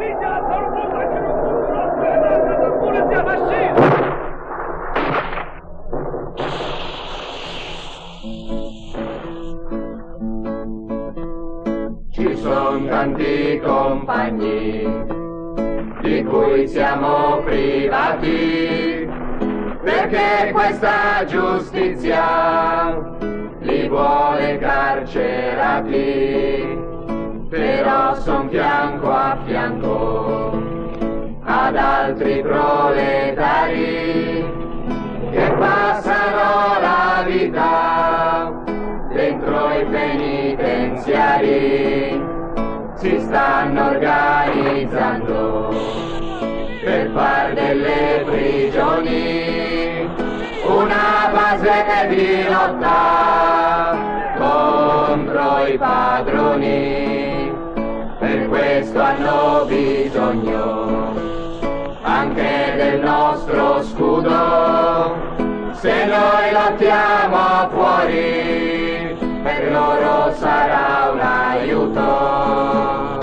Ci sono tanti compagni di cui siamo privati, perché questa giustizia li vuole carcerati, però son fianco a fianco ad altri proletari che passano la vita dentro i penitenziari, si stanno organizzando per far delle prigioni una base di lotta contro i padroni. Per questo hanno bisogno anche del nostro scudo. Se noi lottiamo fuori, per loro sarà un aiuto.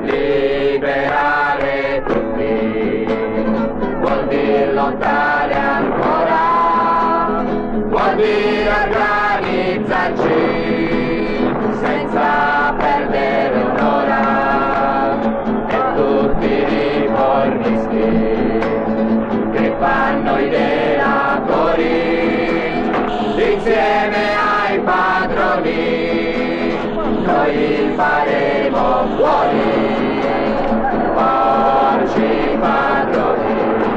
Liberare tutti vuol dire lottare ancora, vuol dire organizzarci senza perdere un'ora. E tutti i riformisti che fanno i delatori insieme ai padroni, noi li faremo fuori. Porci padroni,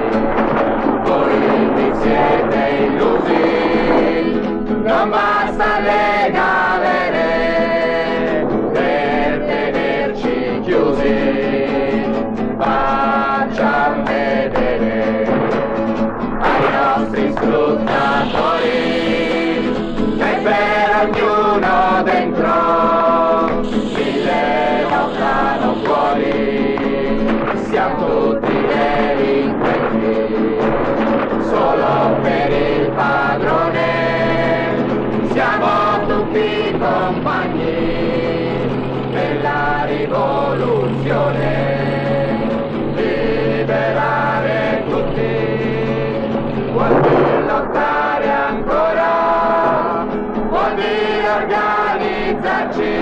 voi vi siete illusi, non basta le galere per tenerci chiusi. Facciamo vedere ai nostri sfruttatori che per ognuno dentro mille lottano fuori. Siamo tutti delinquenti solo per il padrone, siamo tutti compagni per la rivoluzione. Liberare tutti vuol dire lottare ancora, vuol dire organizzarci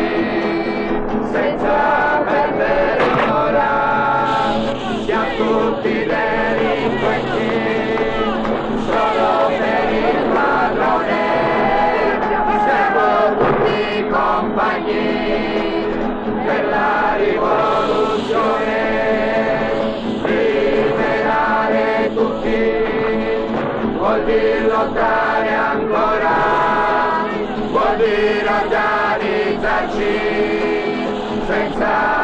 senza perdere un'ora. Siamo tutti delinquenti solo per il padrone, siamo tutti compagni per la rivoluzione. Liberare tutti vuol dire lottare ancora, vuol dire organizzarci senza